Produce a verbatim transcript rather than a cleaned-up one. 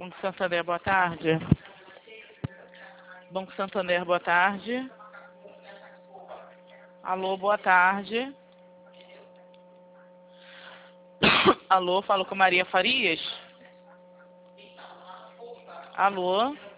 Banco Santander, boa tarde. Banco Santander, boa tarde. Alô, boa tarde. Alô, falo com Maria Farias. Alô.